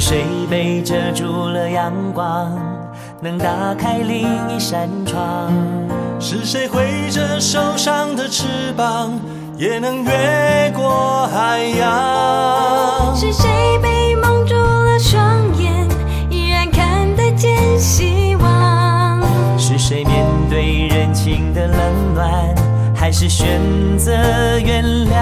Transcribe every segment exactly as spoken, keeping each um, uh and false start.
谁被遮住了阳光，能打开另一扇窗？ 是谁挥着受伤的翅膀，也能越过海洋？ 是谁被蒙住了双眼，依然看得见希望？ 是谁面对人情的冷暖，还是选择原谅？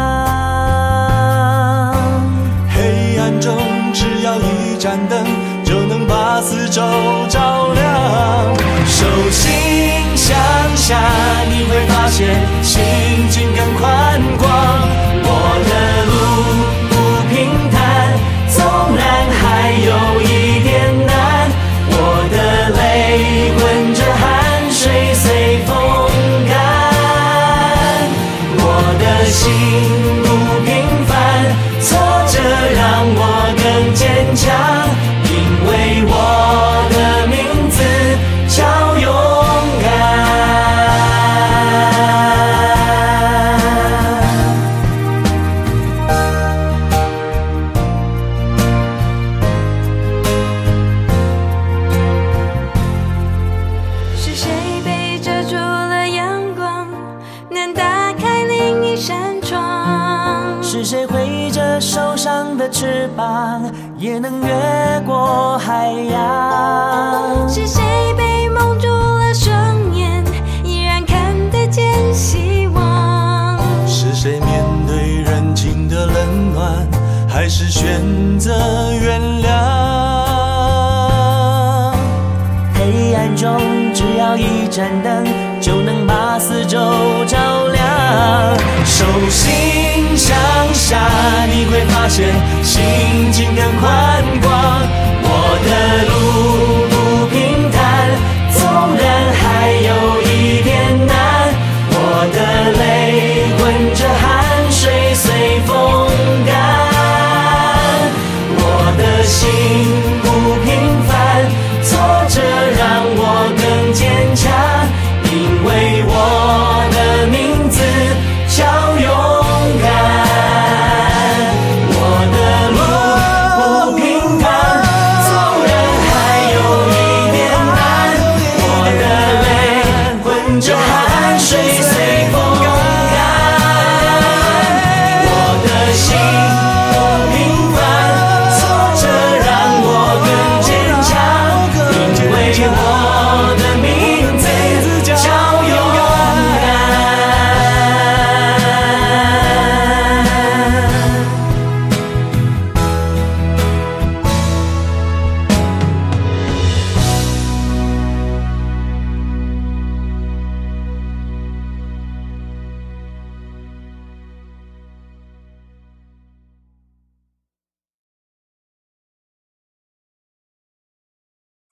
黑暗中只要一盏灯，就能把四周照亮。手心向下，你会发现心境更宽广。我的路不平坦，纵然还有一点难，我的泪混着汗水随风干。我的心不平凡，挫折让我更坚强，因为我的名字叫勇敢。 是谁被遮住了阳光，能打开另一扇窗？ 是谁挥着受伤的翅膀，也能越过海洋？ 是谁被蒙住了双眼，依然看得见希望？ 是谁面对人情的冷暖，还是选择原谅？ 黑暗中只要一盏灯，就能把四周照亮。 手心向下，你会发现心境更宽广。我的